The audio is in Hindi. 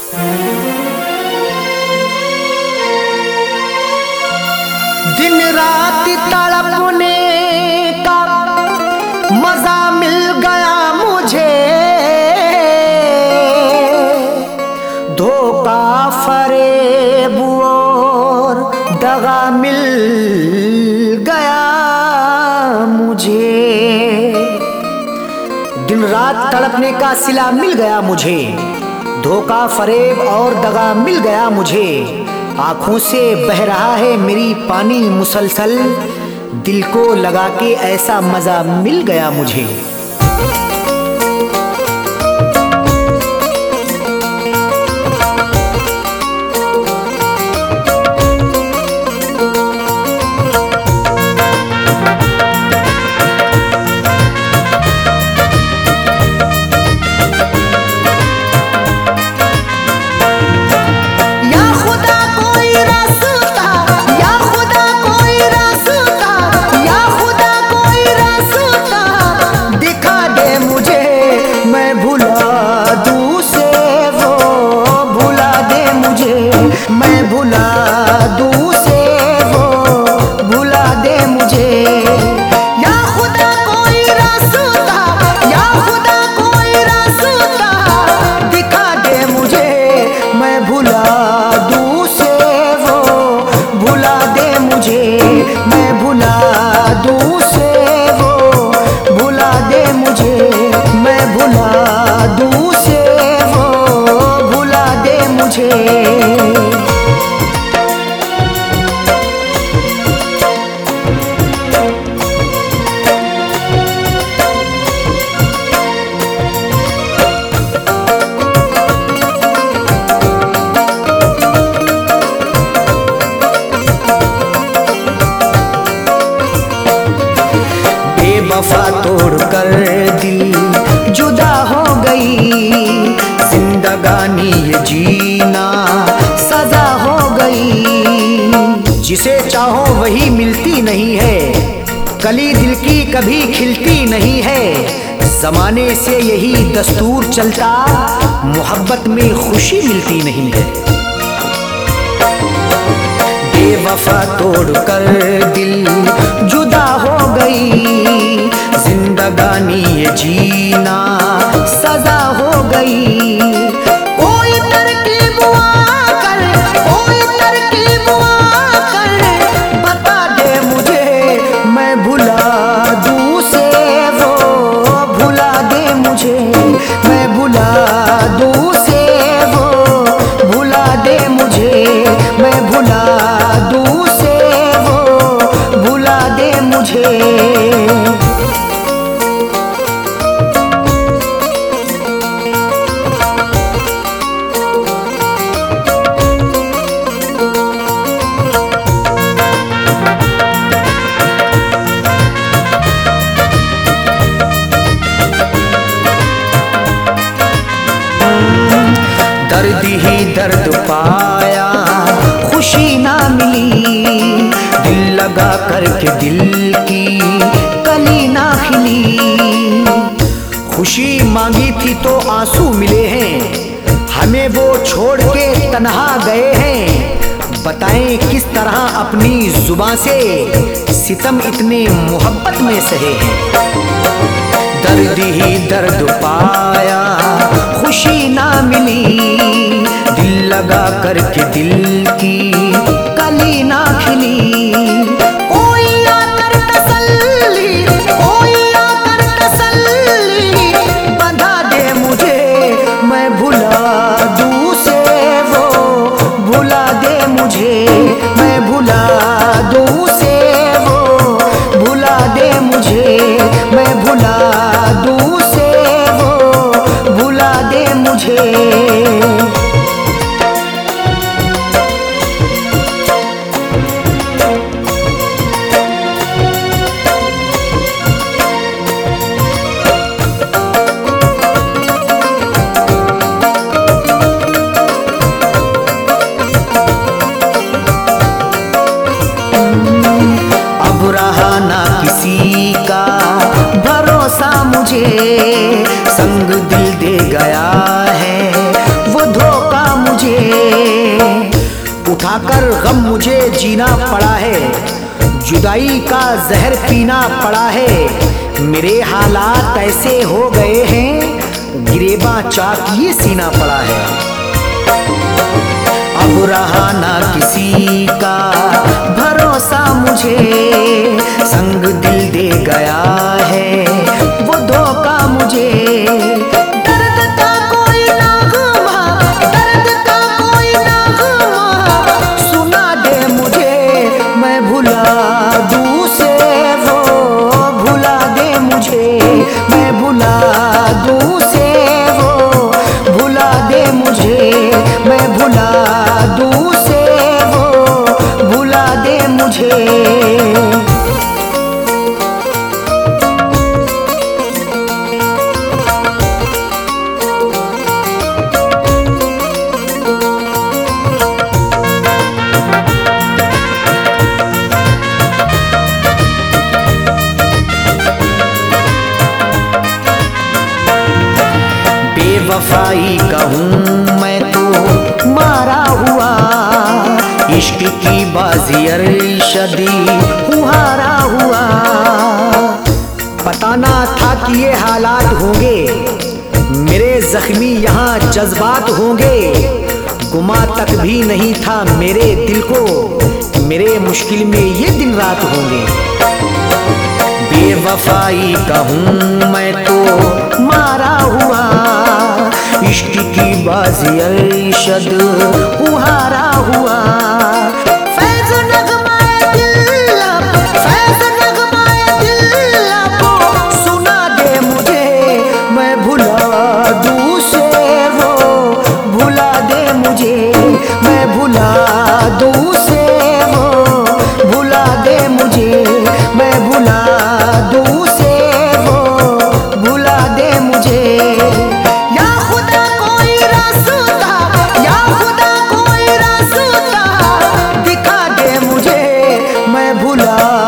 दिन रात तड़पने का मजा मिल गया मुझे, धोखा फरेब और दगा मिल गया मुझे। दिन रात तड़पने का सिला मिल गया मुझे, धोखा फरेब और दगा मिल गया मुझे। आंखों से बह रहा है मेरी पानी मुसलसल, दिल को लगा के ऐसा मजा मिल गया मुझे। वफा तोड़कर दिल जुदा हो गई, जिंदगानी ये जीना सजा हो गई। जिसे चाहो वही मिलती नहीं है, कली दिल की कभी खिलती नहीं है। जमाने से यही दस्तूर चलता, मोहब्बत में खुशी मिलती नहीं है। बेवफा तोड़कर दिल जुदा हो गई, जिंदगानी ये जीना सजा हो गई। कोई तरकीब आकर, कोई तरकीब आकर बता दे मुझे, मैं भुला दूँ से वो भुला दे मुझे, मैं भुला दूँ से वो भुला दे मुझे, मैं भुला दूँ से वो भुला दे मुझे। दर्द ही दर्द पाया, खुशी ना मिली, दिल लगा करके दिल की कली ना खिली। खुशी मांगी थी तो आंसू मिले हैं, हमें वो छोड़ के तन्हा गए हैं। बताएं किस तरह अपनी जुबां से सितम इतने मोहब्बत में सहे हैं। दर्द ही दर्द पाया, खुशी ना मिली, दिल लगा करके दिल की कली ना खिली। कोई आकर तसल्ली, कोई आकर तसल्ली बंधा दे मुझे, मैं भुला दूँ से वो भुला दे मुझे, मैं भुला दूँ से वो भुला दे मुझे, मैं भुला दूँ से वो भुला दे मुझे। संग दिल दे गया है खाकर गम मुझे जीना पड़ा है, जुदाई का जहर पीना पड़ा है। मेरे हालात ऐसे हो गए हैं, गिरेबा चाकिए सीना पड़ा है। अब रहा ना किसी का भरोसा मुझे, संग दिल दे गया है वो धोखा मुझे। दर्द का कोई नगमा, दर्द का कोई नगमा सुना दे मुझे, मैं भुला दूँ से वो भुला दे मुझे, मैं भुला दूँ से वो भुला दे मुझे, मैं भुला दूँ से वो भुला दे मुझे। बेवफाई कहूँ मैं तो मारा हुआ, इश्क की बाजी अरशदी हूँ हारा हुआ। पता ना था कि ये हालात होंगे, मेरे जख्मी यहाँ जज्बात होंगे। गुमा तक भी नहीं था मेरे दिल को, मेरे मुश्किल में ये दिन रात होंगे। बेवफाई कहूँ मैं तो मारा हुआ, इश्क की बाजी अरशद हारा हुआ। फैज़ नगमाए दिल अब, फैज़ नगमाए दिल अब सुना दे मुझे, मैं भुला दूँ से वो भुला दे मुझे, मैं भुला दूँ से वो भुला दे मुझे, मैं भुला दूँ से वो भुला दे मुझे। भुला